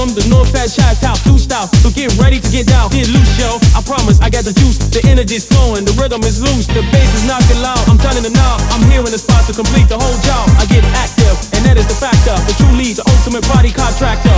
from the north side, Chi-Town, blue style. So get ready to get down, get loose, yo. I promise I got the juice, the energy's flowing, the rhythm is loose, the bass is knocking loud. I'm telling them now, I'm here in the spot to complete the whole job. I get active, and that is the factor. The true lead, the ultimate party contractor.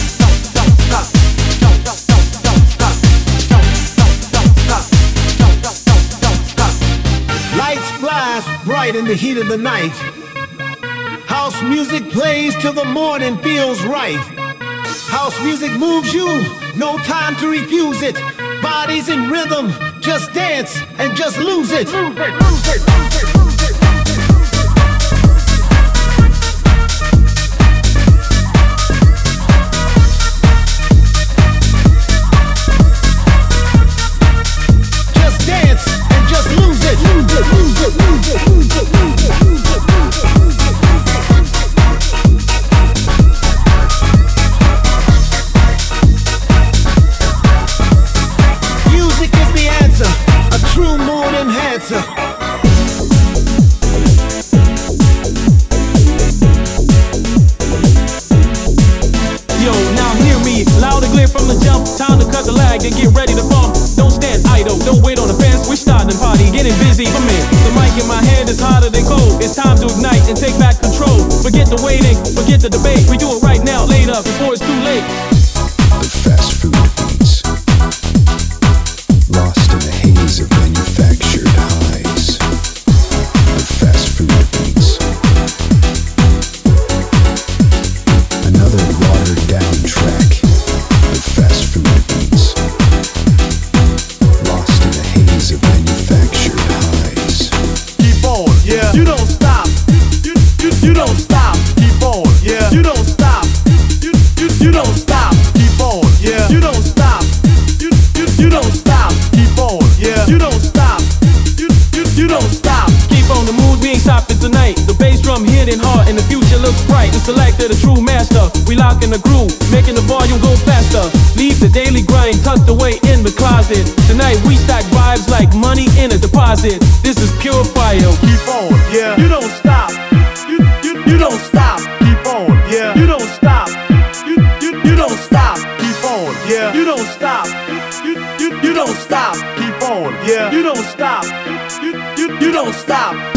Lights flash bright in the heat of the night. House music plays till the morning feels right. House music moves you, no time to refuse it. Bodies in rhythm, just dance and just lose it. Lose it, lose it, lose it, lose it. Just dance and just lose it. Lose it, lose it, lose it, lose it, lose it, lose it, lose it. A true mood enhancer. Yo, now hear me, loud and clear from the jump. Time to cut the lag and get ready to bump. Don't stand idle, don't wait on the fence. We're starting the party, getting busy. Come in, the mic in my hand is hotter than cold. It's time to ignite and take back control. Forget the waiting, forget the debate. We do it right now, later, before it's too late. The fast food beats, lost in a haze of manufactured highs. The fast food beats, another watered down track. The fast food beats, lost in a haze of manufactured highs. Keep on, yeah. You don't stop. You don't stop. Keep on, yeah. You don't stop. You don't stop. Keep on, yeah. You don't stop. You don't stop. Keep on, yeah. You don't stop. You don't stop. Keep on the mood, we ain't stopping tonight. The bass drum hitting hard and the future looks bright. The selector, the true master. We lock in the groove, making the volume go faster. Leave the daily grind tucked away in the closet. Tonight we stack vibes like money in a deposit. This is pure fire. Keep on, yeah. You don't stop. You don't stop. Keep on, yeah. You don't stop. You don't stop. Keep on, yeah. You don't stop. You don't stop. Keep on, yeah. You don't stop. You don't stop.